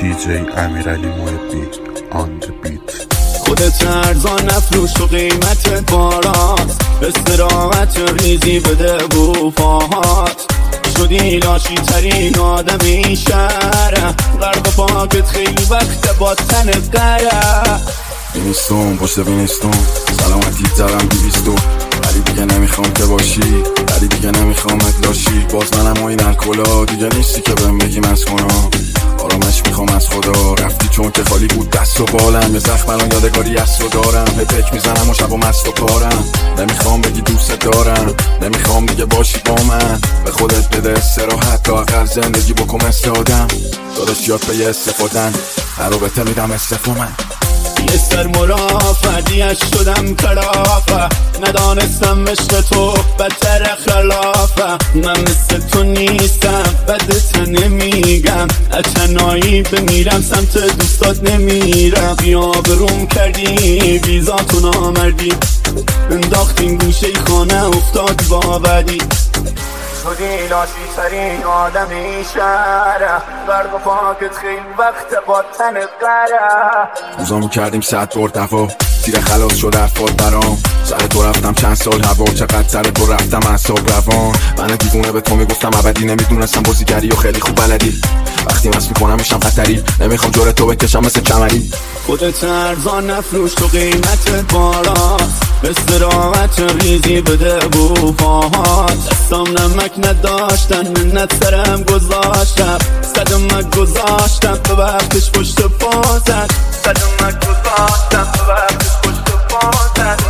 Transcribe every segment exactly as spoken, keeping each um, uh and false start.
دی جی امیرعلی محبی آن the beat. خودت ارزان نفروش و قیمت باراست، استراحت ریزی بده بوفاهات. شدی لاشی ترین آدمی شهره، غرق پاکت خیلی وقت با تن قره. بینستون پشت بینستون سلامتی دارم بیبیستون، ولی دیگه نمیخوام که باشی، ولی دیگه نمیخوام ادلاشی. باز منم و این الکلا دیگه نیستی که بهم بگی مست کنم. آرامش میخوام از خدا، رفتی چون که خالی بود دست و بالم. یه زخم الان یادگاری از تو دارم، پک میزنم و شب و مست و پارم. نمیخوام بگی دوست دارم، نمیخوام دیگه باشی با من. به خودت بده استراحت تا اقل زندگی بکن مثل آدم. داداش یاد به یه استفادن، رابطه میدم استفا من. یه سر مرافعیش شدم کلافه، ندانستم عشق تو بدتر خلافه. من مثل تو نیستم بدت نمیگم، اتنایی بمیرم سمت دوستات نمیرم. بیا بروم کردی ویزاتو نامردی، انداختیم گوشه خانه افتاد باوری. شدی لاشی ترین آدمی شهره، برگ و پاکت خیلی وقت با تن قره. روزامو کردیم صد بار دفا، تیر خلاص شد افاد برام. سر تو رفتم چند سال هوا، چقدر سر تو رفتم اعصاب روان. من دیوونه به تو میگفتم ابدی، نمیدونستم بازیگری و خیلی خوب بلدی. وقتی مست میکنم میشم خطری، نمیخوام جور تو بکشم مثل کمری. خودت ارزان نفروش تو قیمت بالاست، استراحت ریزی بده بوفاهات. دستام نمک نداشتن منت سرم گذاشتم، صدمک گذاشتم به وقتش پشت پاتت. صدمک گذاشتم به وقتش پشت پاتت.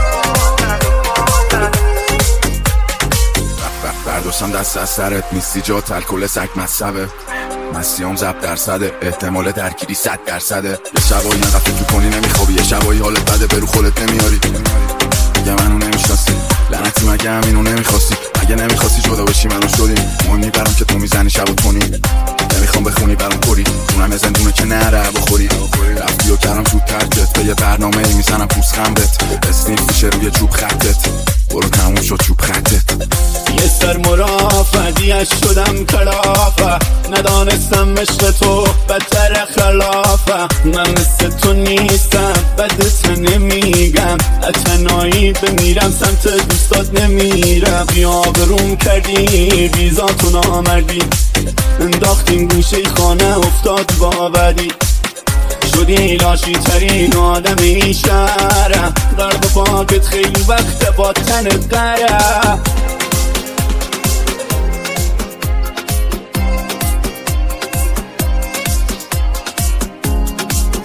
برداشتم دست از سرت، نیستی جا الکل سگ مصبه. مسیام زب درصده، احتمال درگیری صد درصده. یه شبایی اینقدر فکر کنی نمیخوابی، یه شبایی حالت بده برو خودت نمیاری. مگه منو نمیشناسی؟ لعنتی مگه همینو نمیخواستی؟ مگه نمیخواستی جدا بشی منو شدی؟ مهمی برام که تو میزنی شب و تونی، نمیخوام بخونی برام کوری. اونم زندونه که نره بخوری. رفتی و کردم زود ترکت، به یه برنامه ای میزنم پوست خمبت. اسنیف میشه روی چوب خطت، برو تموم شد چوب خطت. یه سر مرافعیش شدم کلافه، ندانستم عشق تو بدتر خلافه. من مثل تو نیستم بدت نمیگم، اتنایی بمیرم سمت دوستات نمیرم. بیا بروم کردی ویزاتو نامردی، انداختیم گوشه خانه افتاد باوری. شدی لاشی ترین آدمی شهره، غرق پاکت خیلی وقت با تن قره.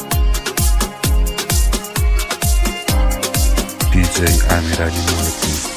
دی جی امیرعلی محبی